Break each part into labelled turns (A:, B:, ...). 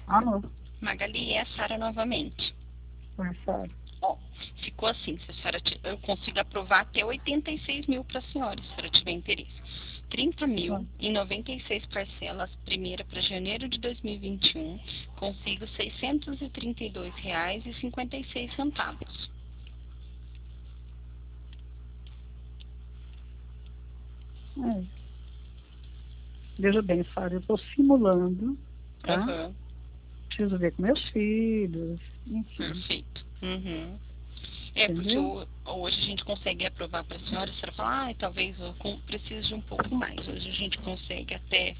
A: Alô?
B: Magali, é a Sara novamente.
A: Oi, Sara.
B: Ó, ficou assim, se a senhora eu consigo aprovar até 86 mil para a senhora, se a senhora tiver interesse. 30 mil em 96 parcelas, primeira para janeiro de 2021, consigo R$ 632,56.
A: É. Veja bem, Sara, eu estou simulando, tá?
B: Aham,
A: Preciso ver com meus filhos, enfim,
B: perfeito. Uhum. É, porque
A: entendeu?
B: hoje a gente consegue aprovar para a senhora fala, talvez eu precise de um pouco mais. Hoje a gente consegue até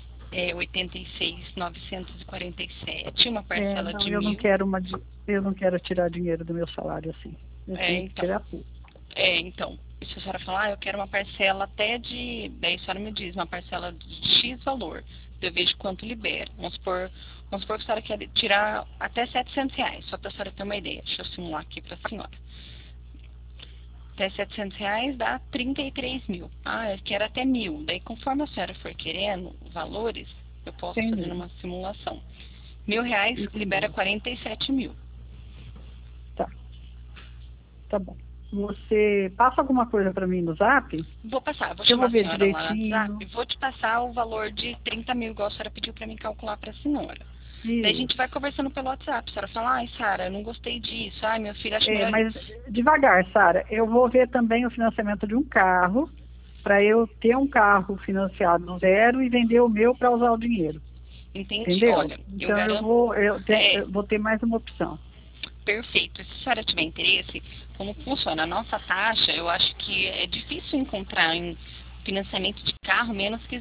B: 86.947, uma parcela
A: Não,
B: de
A: eu não
B: 1.000.
A: quero eu não quero tirar dinheiro do meu salário assim. Eu
B: É,
A: tenho que
B: então,
A: tirar pouco.
B: então, e se a senhora falar, eu quero uma parcela até de, daí a senhora me diz, uma parcela de X valor, eu vejo quanto libera. Vamos supor que a senhora quer tirar até R$ 700, só para a senhora ter uma ideia. Deixa eu simular aqui para a senhora. Até R$ 700 dá 33 mil. Ah, eu quero até 1.000. Daí, conforme a senhora for querendo valores, eu posso fazer
A: Entendi,
B: uma simulação. R$ 1.000 libera
A: entendi.
B: 47 mil.
A: Tá, tá bom. Você passa alguma coisa para mim no Zap?
B: Vou passar, vou
A: Que eu
B: chamar
A: vou
B: a
A: ver
B: senhora lá no WhatsApp
A: direitinho.
B: e vou te passar o valor de 30 mil, igual a senhora pediu para mim calcular para a senhora. Daí a gente vai
A: Isso.
B: conversando pelo WhatsApp. A senhora fala, ai, Sara, eu não gostei disso. Ai, meu filho, acho melhor
A: Mas
B: isso.
A: devagar, Sara. Eu vou ver também o financiamento de um carro, para eu ter um carro financiado no zero e vender o meu para usar o dinheiro.
B: Entendi?
A: Entendeu?
B: Olha, eu
A: Então
B: garanto. É,
A: eu vou ter mais uma opção.
B: perfeito. Se a senhora tiver interesse, como funciona? A nossa taxa, eu acho que é difícil encontrar em financiamento de carro menos que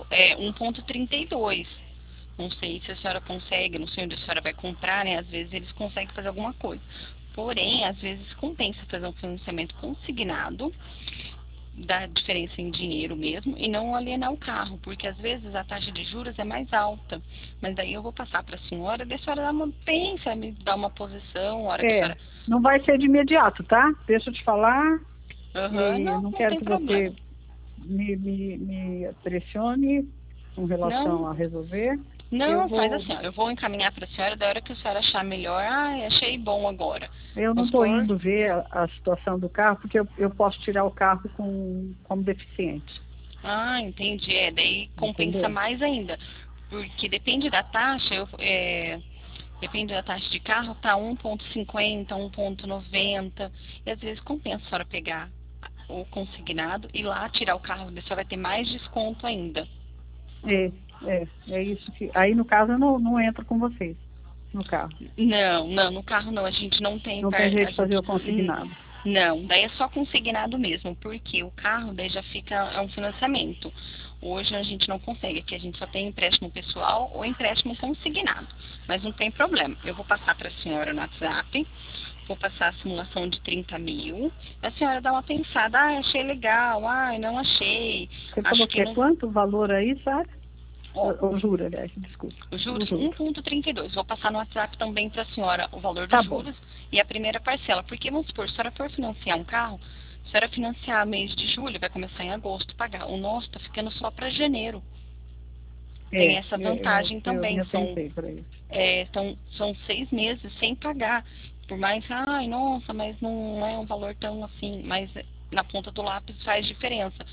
B: 1,32. Não sei se a senhora consegue, não sei onde a senhora vai comprar, né? Às vezes eles conseguem fazer alguma coisa. Porém, às vezes compensa fazer um financiamento consignado, da diferença em dinheiro mesmo, e não alienar o carro, porque às vezes a taxa de juros é mais alta. Mas daí eu vou passar para a senhora, daí a senhora pensa, me dá uma posição, a hora que a
A: É,
B: senhora.
A: não vai ser de imediato, tá? Deixa eu te falar,
B: Aham,
A: e eu
B: não,
A: não
B: não
A: quero
B: tem
A: que
B: problema.
A: você me pressione com relação
B: Não,
A: a resolver. Eu
B: não, faz
A: vou,
B: assim, ó, eu vou encaminhar para a senhora da hora que a senhora achar melhor. Ah, achei bom agora.
A: eu não
B: Vamos
A: estou
B: supor.
A: indo ver a situação do carro, porque eu posso tirar o carro como deficiente,
B: Ah, entendi. É, daí compensa
A: entendeu?
B: mais ainda. Porque depende da taxa, depende da taxa de carro, tá 1,50, 1,90. E às vezes compensa a senhora pegar o consignado e lá tirar o carro, daí a senhora vai ter mais desconto ainda.
A: É isso que. Aí, no caso, eu não entro com vocês no carro.
B: Não, não, no carro não, a gente não tem,
A: Não tem jeito
B: a
A: de fazer
B: gente,
A: o consignado.
B: não, daí é só consignado mesmo, porque o carro daí já fica, é um financiamento. Hoje a gente não consegue, aqui a gente só tem empréstimo pessoal ou empréstimo consignado, mas não tem problema. Eu vou passar para a senhora no WhatsApp, vou passar a simulação de 30 mil, a senhora dá uma pensada, ah, achei legal, ah, não achei,
A: Você
B: acho
A: falou
B: que
A: que é
B: não,
A: quanto o valor aí, sabe?
B: ó,
A: O juro, aliás, desculpa.
B: os
A: O
B: juros
A: juro.
B: 1,32. Vou passar no WhatsApp também para a senhora o valor
A: Tá
B: dos
A: bom.
B: juros e a primeira parcela. Porque, vamos supor, se a senhora for financiar um carro, se a senhora financiar mês de julho, vai começar em agosto pagar. O nosso está ficando só para janeiro. Tem essa vantagem
A: Eu me
B: também.
A: atentei para isso.
B: São 6 meses sem pagar. Por mais, ai, nossa, mas não é um valor tão assim. Mas na ponta do lápis faz diferença.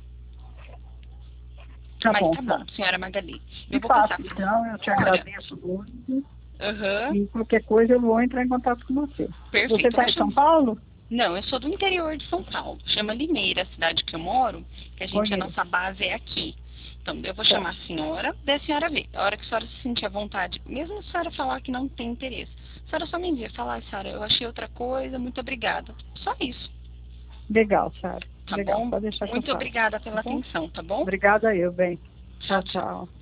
A: Tá
B: Mas
A: bom,
B: tá bom,
A: Sara.
B: senhora Magali. Eu
A: Me
B: vou
A: passa,
B: passar para
A: então, eu te
B: senhora.
A: agradeço muito.
B: Aham.
A: E qualquer coisa eu vou entrar em contato com você. Você
B: Perfeito. Eu
A: está
B: vou
A: em São
B: chamar.
A: Paulo?
B: Não, eu sou do interior de São Paulo. Chama Limeira, a cidade que eu moro, que a
A: Conheço.
B: nossa base é aqui. Então, eu vou chamar
A: Certo.
B: a senhora, daí a senhora vê. A hora que a senhora se sentir à vontade, mesmo se a senhora falar que não tem interesse, a senhora só me envia, falar, ai, Sara, eu achei outra coisa, muito obrigada. Só isso,
A: Legal, Sara.
B: tá
A: Legal.
B: bom?
A: Pode deixar que eu
B: Muito
A: faço.
B: obrigada
A: Tá
B: pela
A: bom?
B: atenção, tá bom?
A: Obrigada eu, bem.
B: Tchau,
A: Tchau,
B: tchau.
A: tchau.